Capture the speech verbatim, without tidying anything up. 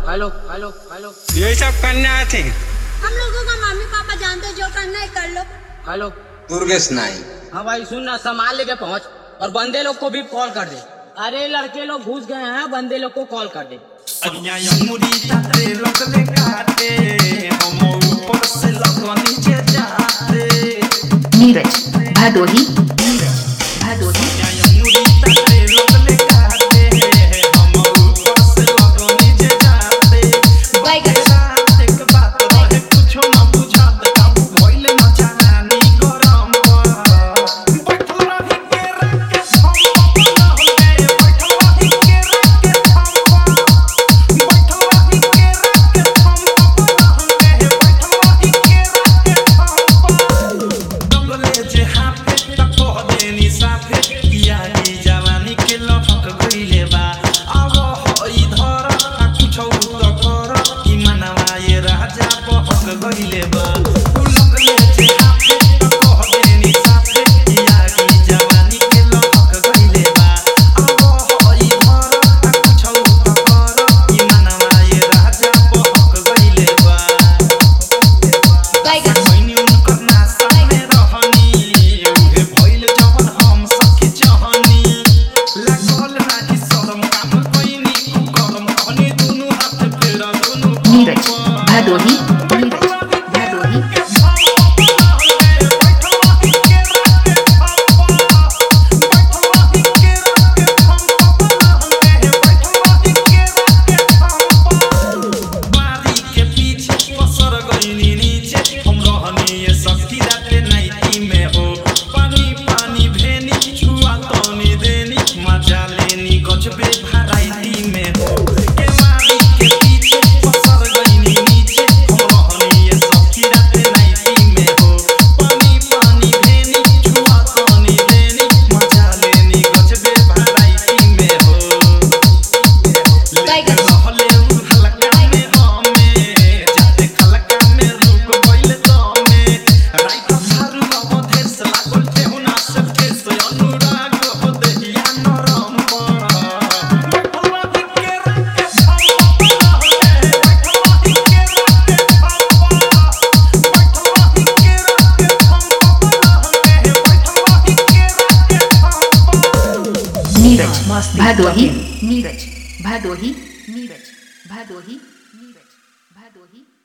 Hello hello hello ये सब करना थे। हम लोगों का मम्मी पापा जानते जो करना है कर लो। हेलो दुर्गेश नाई। हाँ भाई सुन ना, सामान लेके पहुँच और बंदे लोग को भी कॉल कर दे। अरे लड़के लोग घुस गए हैं, बंदे लोग को कॉल कर दे। नीरज भदोही, नीरज भदोही। नीरज भदोही, नीरज भदोही। नीरज भदोही, नीरज भदोही, नीरज भदोही, नीरज भदोही।